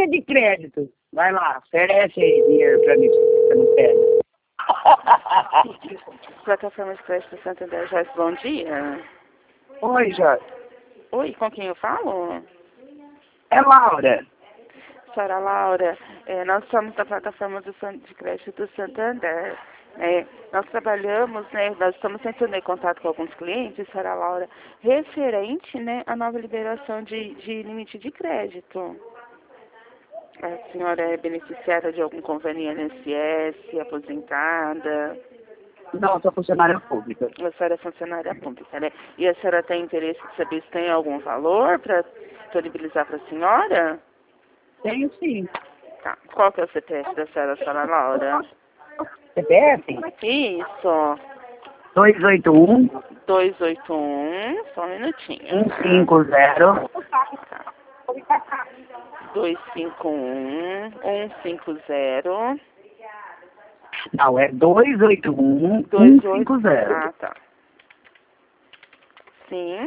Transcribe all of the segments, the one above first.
linha de crédito. Vai lá, oferece aí dinheiro pra mim, se você não pede. Plataforma de crédito Santander, Joyce, bom dia. Oi, Jorge. Oi, com quem eu falo? É Laura. Senhora Laura, nós somos da plataforma de crédito do Santander. Nós trabalhamos, nós estamos entrando em contato com alguns clientes, senhora Laura, referente, à nova liberação de limite de crédito. A senhora é beneficiária de algum convênio INSS, aposentada? Não, sou funcionária pública. A senhora é funcionária pública, né? E a senhora tem interesse de saber se tem algum valor para disponibilizar para a senhora? Tenho sim. Tá. Qual que é o CPF da senhora Laura? CPF? Isso. 281 281, só um minutinho. 150 251 150. Não, é 281 150 Ah, tá. Sim.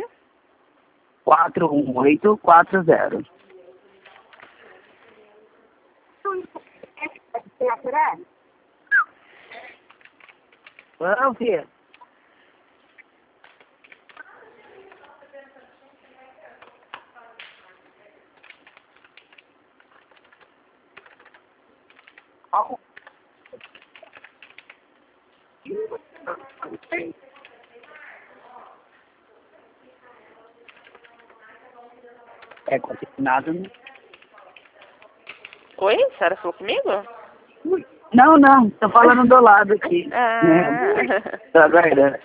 41840. Vamos, filho. É consignado, né? Oi? A senhora falou comigo? Não, não, tô falando do lado aqui. Ah. Tô aguardando.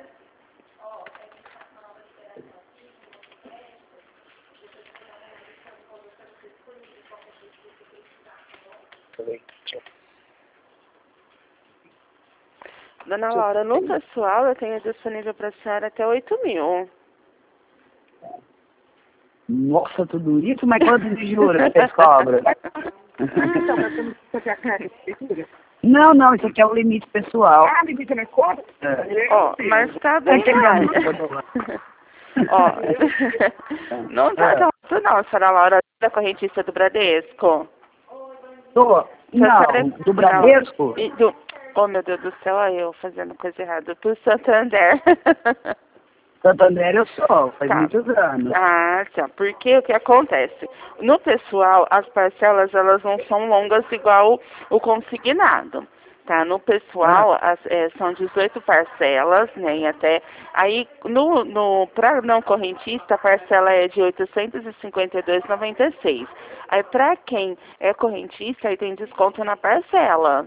Dona Laura, no pessoal eu tenho disponível para a senhora até 8.000. Nossa, tudo isso? Mas quanto de juros vocês cobram? Não, não, isso aqui é o limite pessoal. Ah, limite na conta? Ó, mas tá bem mais. Ó, não tá alto não, senhora Laura, da correntista do Bradesco. Não, do Bradesco? Oh, meu Deus do céu, olha eu fazendo coisa errada. Do Santander. Santander eu sou, faz muitos anos. Ah, tá. Porque o que acontece? No pessoal, as parcelas, elas não são longas igual o consignado. Tá? No pessoal, são 18 parcelas, né? E até aí, para não correntista, a parcela é de R$ 852,96. Aí, para quem é correntista, aí tem desconto na parcela.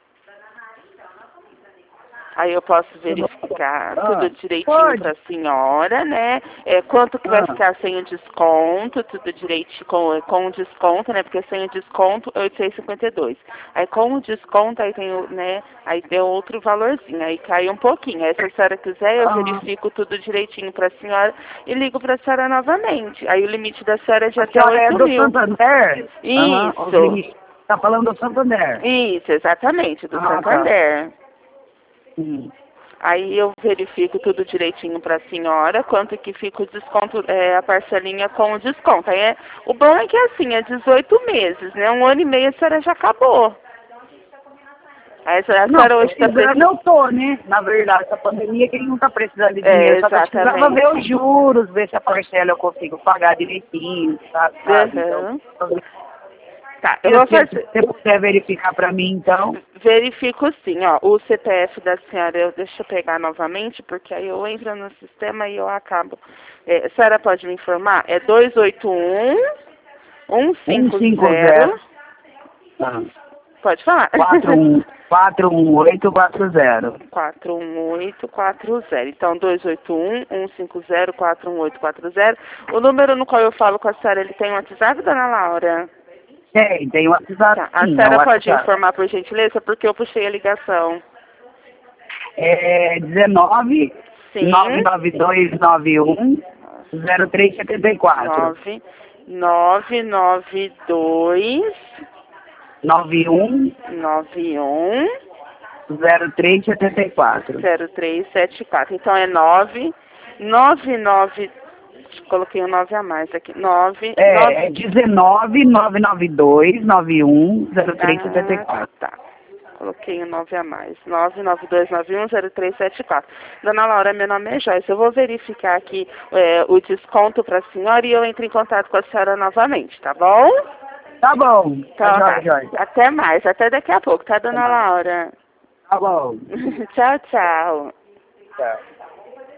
Aí eu posso verificar tudo direitinho para a senhora, né? Quanto que vai ficar sem o desconto, tudo direitinho com o desconto, né? Porque sem o desconto é 852. Aí com o desconto aí tem, né? Aí tem outro valorzinho, aí cai um pouquinho. Aí se a senhora quiser, eu verifico tudo direitinho para a senhora e ligo para a senhora novamente. Aí o limite da senhora é de até 8.000. É do Santander? Isso. Tá falando do Santander? Isso, exatamente, do Santander. Tá. Aí eu verifico tudo direitinho para a senhora, quanto que fica o desconto, a parcelinha com o desconto. Aí o bom é que assim, é 18 meses, né? 1 ano e meio a senhora já acabou. Aí a senhora hoje está precisando, eu tô, né? Na verdade, essa pandemia que ele não tá precisando de dinheiro, só que eu precisava ver os juros, ver se a parcela eu consigo pagar direitinho, sabe? Então, tá, eu vou fazer... Se você puder verificar para mim, então. Verifico sim, ó. O CPF da senhora, deixa eu pegar novamente, porque aí eu entro no sistema e eu acabo. A senhora pode me informar? É 281 150. Pode falar. 41840. 41840. Então, 281 150 41840. O número no qual eu falo com a senhora, ele tem um WhatsApp, dona Laura? Tem o WhatsApp. Tá. A senhora pode informar, por gentileza, porque eu puxei a ligação. É 19 99291 0374. 992 91 0374. 0374. Então é 999 Coloquei um 9 a mais aqui. 9. É 19 992 91 0374. Tá. Coloquei um 9 a mais. 992910374. Dona Laura, meu nome é Joyce. Eu vou verificar aqui o desconto para a senhora e eu entro em contato com a senhora novamente, tá bom? Tá bom. Então, tá. Até mais. Até daqui a pouco, tá, Dona Laura? Tá bom. Tchau, tchau. Tchau.